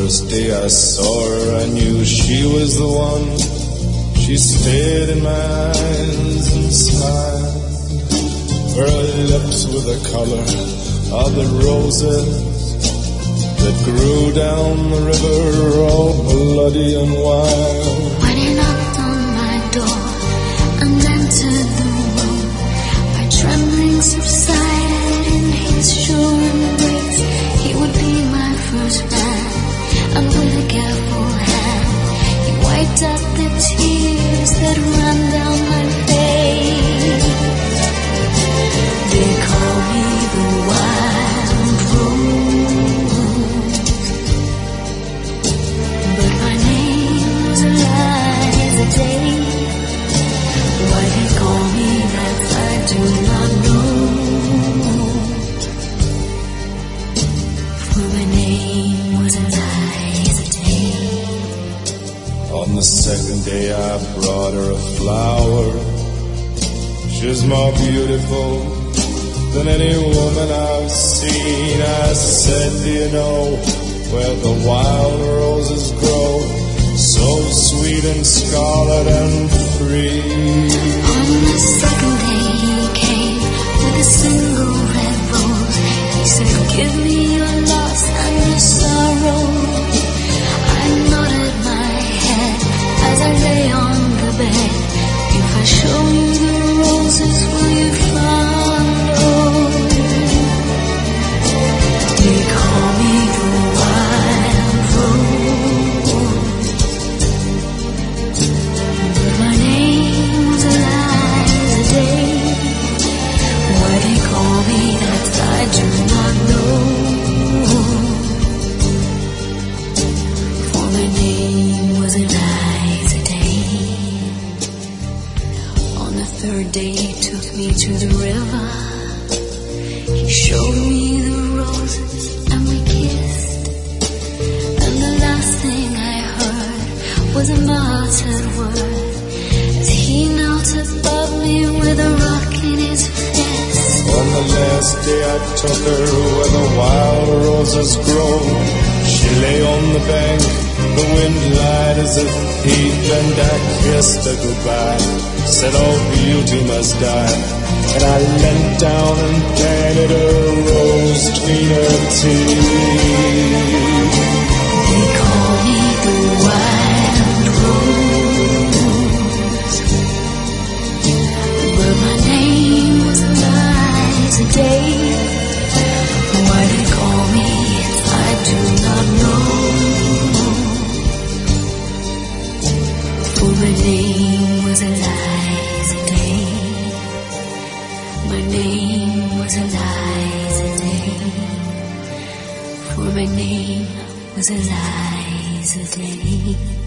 first day I saw her, I knew she was the one. She stared in my eyes and smiled. Her lips were the color of the roses that grew down the river, all bloody and wild. When he knocked on my door and entered the room, my trembling subsided in his sure embrace. He would be my first man, and with a careful hand he wiped out the tears that ran down my face. They call me the wild rose, but my name was Eliza Day. Why they call me that I do not know, for my name was Eliza Day. On the second day I brought her a flower. She's more beautiful than any woman I've seen. I said, do you know where the wild roses grow, so sweet and scarlet and free? On the second day he came with a single red rose. He said, give me your loss and your sorrow. I nodded my head as I lay on the bed. If I show you the roses, will you follow? They call me the wild rose, but my name was Eliza Day. Why they call me that I do not know, for my name was Eliza Day. On the third day he took me to the river. He showed me the roses and we kissed. And the last thing I heard was a muttered word as he knelt above me with a rock in his fist. On the last day I took her where the wild roses grow. She lay on the bank, the wind lied as a thief, and I kissed her goodbye, said all beauty must die. And I leant down and planted a rose between her teeth. They call me the wild rose, but my name was Eliza Day. Why they call me I do not know, for my name was Eliza Day. My name was Eliza Day, for my name was Eliza Day.